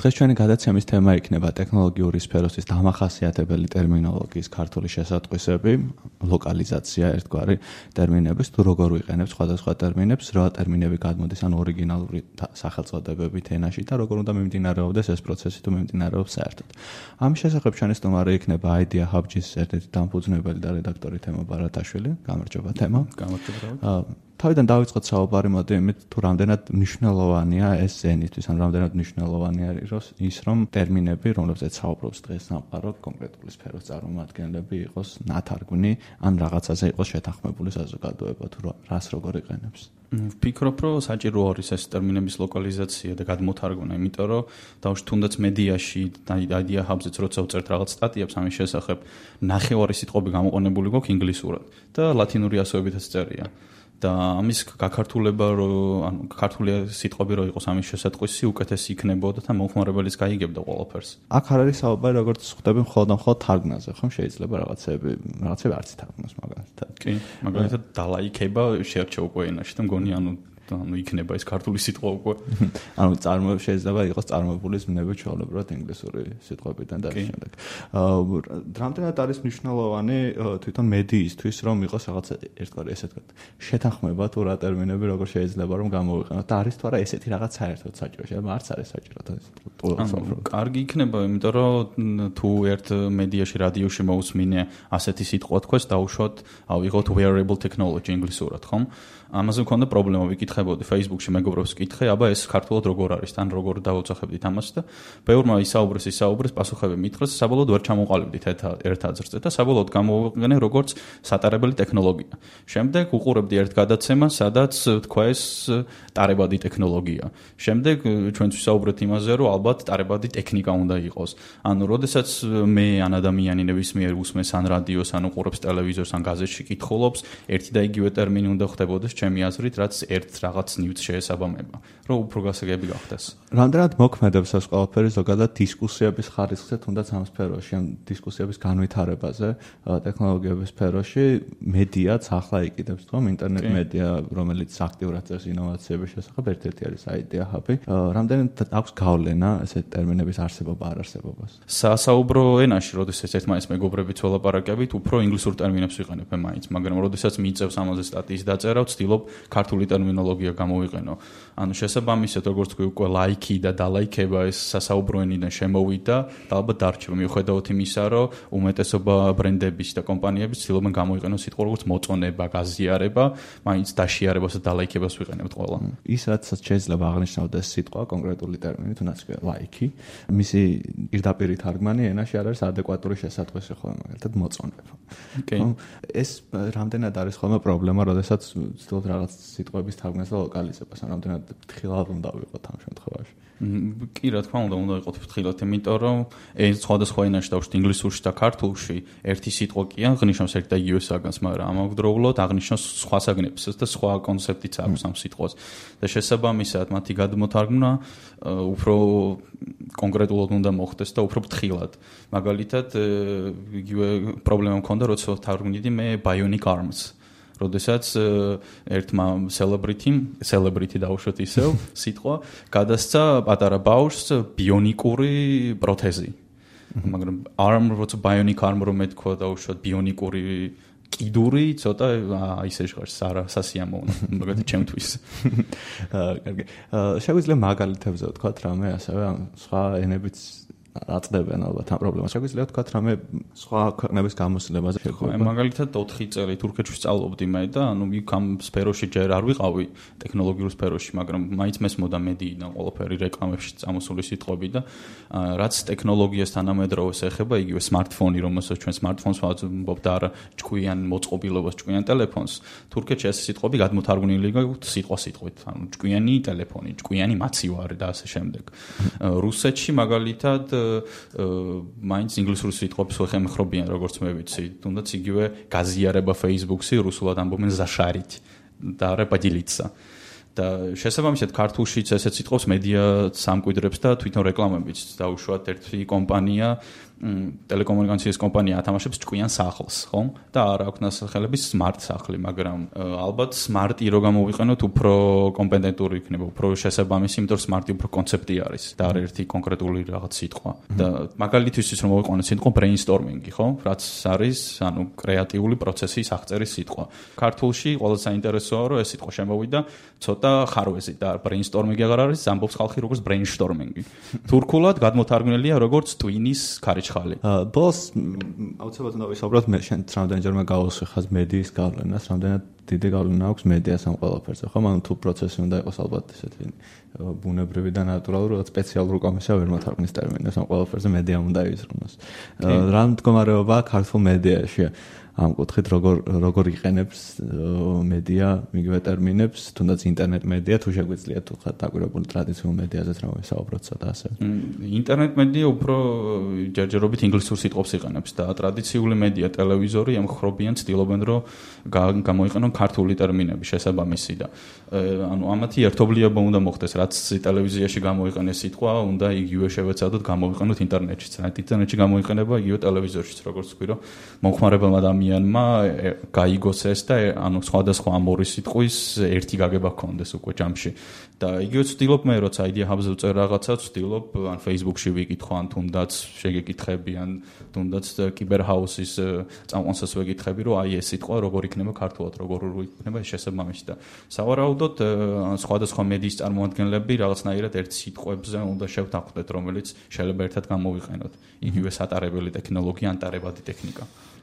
დღეს ჩვენი გადაცემის თემა იქნება ტექნოლოგიური სფეროსის დამახასიათებელი ტერმინოლოგიის ქართული შესატყვისები, ლოკალიზაცია ერთგვარი ტერმინების, თუ როგორ ვიყენებ სხვადასხვა ტერმინებს, რა ტერმინები გადმოდის ან ორიგინალური სახელწოდებებით ენაში და როგორ უნდა მიმდინარეობდეს ეს პროცესი თუ მიმდინარეობს საერთოდ. ამის შესახებ ჩვენი სტუმარი იქნება Idea Hub-ის ერთ-ერთი დამფუძნებელი და რედაქტორი თემა ბარათაშვილი. გამარჯობა თემა. გამარჯობა. თავიდან დავიწყოთ საუბარი მოდი იმით თუ რამდენად მნიშვნელოვანია ეს ზენისთვის, ან რამდენად მნიშვნელოვანია ის რომ ტერმინები, რომლებზეც საუბრობს დღეს სამყარო, კონკრეტული სფეროს წარმომადგენლები იყოს ნათარგმნი, ან რაღაცაზე იყოს შეთანხმებული საზოგადოება თუ რას როგორ იყენებს. ვფიქრობ, რომ საჭირო არის ეს ტერმინების ლოკალიზაცია და გადმოთარგმნა, იმიტომ რომ თავში თუნდაც მედიაში და Idea Hub-ზეც როცა ვწერთ რაღაც სტატიებს ამის შესახებ, ნახევარი სიტყვები გამოყენებული გვაქვს ინგლისურად და ლათინური ასოებითაც წერია. და ამის გაქართულება ანუ ქართული სიტყვები რო იყოს ამის შესატყვისი უკეთესი იქნებოდა და მომხმარებელიც გაიგებდა ყველაფერს. აქ არ არის საუბარი როგორც ხვდები მხოლოდ თარგმნაზე, ხომ შეიძლება რაღაცები არც თარგმნოს მაგალითად. კი, მაგალითად დალაიქება შეერჩა უკვე ენაში და მგონი ანუ იქნება ეს ქართული სიტყვა უკვე. ანუ შეიძლება იყოს წარმოებული ზმნები ჩვეულებრივად ინგლისური სიტყვებიდან და ამ შემდეგ. რამდენად არის მნიშვნელოვანი თვითონ მედიისთვის რომ იყოს რაღაც ერთგვარი ესე ვთქვათ შეთანხმება თუ რა ტერმინები როგორ შეიძლება რომ გამოვიყენოთ და არის თუ არა ესეთი რაღაც საერთოდ საჭირო შეიძლება არც არის საჭირო კარგი იქნება იმიტომ რომ თუ ერთ მედიაში რადიოში მოусმინე ასეთი სიტყვა თქვას დაუშვათ ავიღოთ wearable technology ინგლისურად ხომ ამაზე მქონდა პრობლემა ვიკითხებოდი Facebook-ში მეგობრებს ვკითხე აბა ეს ქართულად როგორ არის თან როგორ დავუძახებდით ამას და ბევრმა ისაუბრეს პასუხები მითხრეს საბოლოოდ ვერ ჩამოყალიბდით ერთ აზრზე და საბოლოოდ გამოვიყენე როგორც სატარებელი ტექნოლოგია შემდეგ უყურებდი ერთ გადაცემას სადაც თქვა ეს ტარებადი ტექნოლოგია შემდეგ ჩვენც ვისაუბრეთ იმაზე რომ ალბათ ტარებადი ტექნიკა უნდა იყოს ანუ როდესაც მე ან ადამიანი ნებისმიერ უსმენს ან რადიოს ან უყურებს ტელევიზორს ან გაზეთში კითხულობს ერთი და იგივე ტერმინი უნდა ხდებოდეს ჩემი აზრით, რაც ერთ რაღაც ნიუც შეესაბამება, რომ უფრო გასაგები გახდეს. რამდენად მოქმედებს ეს ყველაფერი ზოგადად დისკუსიების ხარისხზე, თუნდაც ამ სფეროში, ან დისკუსიების განვითარებაზე, ტექნოლოგიების სფეროში, მედიაც ახლა იყიდებს თქო, ინტერნეტ მედია, რომელიც აქტიურად წერს ინოვაციების შესახებ, ერთ-ერთი არის Idea Hub-ი. რამდენად აქვს გავლენა ესეთ ტერმინების არსებობა არ არსებობას? სასაუბრო ენაში, როდესაც ერთმანეთს მეგობრებით ველაპარაკებით, უფრო ინგლისურ ტერმინებს ვიყენებ მაინც, მაგრამ როდესაც მიწევს ამაზე სტატიის დაწერა, ვცდილობ ქართული ტერმინოლოგია გამოვიყენო. ანუ შესაბამისად, როგორც თქვი, უკვე ლაიქი და დალაიქება ეს სასაუბრო ენიდან შემოვიდა და ალბათ დარჩება. მიუხედავად იმისა, რომ უმეტესობა ბრენდების და კომპანიების ცდილობენ გამოიყენოს სიტყვა როგორც მოწონება, გაზიარება, მაინც დაშიარებას და დალაიქებას ვიყენებთ ყველა. ის რაც შეიძლება აღნიშნავდეს სიტყვა, კონკრეტული ტერმინი, თუნდაც ლაიქი, მისი პირდაპირი თარგმანი ენაში არ არის ადეკვატური შესატყვისი ხოლმე, მაგალითად მოწონება. კი. ეს რამდენად არის ხოლმე პრობლემა, როდესაც ვცდილობთ რაღაც სიტყვების თარგმნას და ლოკალიზებას, რამდენად ფრთხილად უნდა ვიყოთ ამ შემთხვევაში. კი, რა თქმა უნდა ვიყოთ ფრთხილად, იმიტომ რომ ეს სხვადასხვა ენაში დავუშვით ინგლისურში და ქართულში ერთი სიტყვა კი აღნიშნავს ერთ და იგივე საგანს, მაგრამ ამავდროულად აღნიშნავს სხვა საგნებსაც და სხვა კონცეფტიც აქვს ამ სიტყვას. და შესაბამისად, მათი გადმოთარგმნა უფრო კონკრეტულად უნდა მოხდეს და უფრო ფრთხილად. მაგალითად, იგივე პრობლემა მქონდა, როცა თარგმნიდი მე Bionic Arms. როდესაც ერთმა celebrity დაუშვათ ისევ სიტყვა გადასცა პატარა ბავშვს ბიონიკური პროთეზი. მაგრამ როცა bionic arm რომ ეთქვა დაუშვათ ბიონიკური კიდური ცოტა ისე ჟღერს სასიამოვნო მაგალითად ჩემთვის. კარგი. შეგვიძლია მაგალითებზე ვთქვათ რამე ასევე სხვა ენებიც აწდებენ ალბათ ამ პრობლემას. შეგვიძლია ვთქვათ რამე სხვა ქვეყნების გამოსილებაზე შეგვიძლია. მაგალითად 4 წელი თურქეთში ვსწავლობდი მე და ანუ იქ ამ სფეროში ჯერ არ ვიყავი ტექნოლოგიურ სფეროში, მაგრამ მაინც მესმოდა მედიიდან ყველაფერი რეკლამებში წამოსული სიტყვები და რაც ტექნოლოგიას თანამედროვეს ეხება, იგივე smartphone-ი, რომელსაც ჩვენ smartphones ვამბობთ და არა ჭკვიან მოწყობილობას, ჭკვიან ტელეფონს, თურქეთში ეს სიტყვები გადმოთარგმნილი გაქვთ სიტყვით, ანუ ჭკვიანი ტელეფონი, ჭკვიანი მაცივარი და ასე შემდეგ. რუსეთში მაგალითად მაინც ინგლისური სიტყვებს ვეხმარობიან როგორც მე ვიცი, თუნდაც იგივე გაზიარება Facebook-ში რუსულად ამბობენ ზაშარით და არა პადილიცა. და შესაბამისად ქართულშიც ესეც სიტყვებს მედია სამკვიდრებს და თვითონ რეკლამებიც დაუშვათ ერთი კომპანია ტელეკომუნიკაციის კომპანია ათამაშებს ჭკვიან სახლს, ხო? და არ აქვს ნასახლების smart სახლი, მაგრამ ალბათ smart-ი რო გამოვიყენოთ, უფრო კომპეტენტური იქნება, უფრო შესაბამისი, იმიტომ რომ smart-ი უფრო კონცეფტი არის და არ ერთი კონკრეტული რაღაც სიტყვა. და მაგალითისთვის რომ მოვიყვანოთ სიტყვა brainstorming-ი, ხო? რაც არის, კრეატიული პროცესის აღწერის სიტყვა. ქართულში ყველაზე საინტერესოა, რომ ეს სიტყვა შემოვიდა ცოტა ხარვეზი და brainstorming-ი აღარ არის, ამბობს ხალხი როგორც brainstorming-ი. თურქულად გადმოთარგმნილია როგორც ტვინის ხალი. ბოლოს აუცილებლად უნდა ვისაუბროთ მე შენ რამდენჯერმე გავუსვიხარ მედიის გავლენას, რამდენად დიდი გავლენა აქვს მედიას ამ ყველაფერზე, ხო? ანუ თუ პროცესი უნდა იყოს ალბათ ესეთი ბუნებრივი და ნატურალური, რაღაც სპეციალური კომისია ვერ მოთარგმნის ტერმინებს ამ ყველაფერზე მედიამ უნდა იზრუნოს. რა მდგომარეობაა ქართულ მედიაში? ამ კუთხით როგორ იყენებს მედია მიგივე ტერმინებს, თუნდაც ინტერნეტ მედია, თუ შეგვიძლია თუ ხარ დაკვირვებული ტრადიციულ მედიაზეც რომ ვისაუბროთ ცოტა ასე. ინტერნეტ მედია უფრო ჯერჯერობით ინგლისურ სიტყვებს იყენებს და ტრადიციული მედია, ტელევიზორი ემხრობიან, ცდილობენ რომ გამოიყენონ ქართული ტერმინები შესაბამისი და ამათი ერთობლიობა უნდა მოხდეს, რაც ტელევიზიაში გამოიყენეს სიტყვა, უნდა იგივე შევეცადოთ გამოვიყენოთ ინტერნეტშიც. ინტერნეტში გამოიყენება იგივე ტელევიზორშიც, როგორც ვთქვი, რომ მომხმარებელმა ადამიანმა გაიგოს ეს და სხვადასხვა ამ ორი სიტყვის ერთი გაგება გქონდეს უკვე ჯამში. და იგივე ვცდილობ მე, როცა Idea Hub-ზე ვწერ რაღაცა, ვცდილობ ან Facebook-ში ვიკითხო, ან თუნდაც შეგეკითხები, ან თუნდაც Cyber House-ის წამყვანსაც ვეკითხები, რომ აი ეს სიტყვა როგორ იქნება ქართულად, როგორ იქნება შესაბამისი და სავარაუდოდ სხვადასხვა მედიის წარმომადგენლები რაღაცნაირად ერთ სიტყვებზე უნდა შევთანხმდეთ, რომელიც შეიძლება ერთად გამოვიყენოთ. იგივე სატარებელი ტექნოლოგია ან ტარებადი ტექნიკა.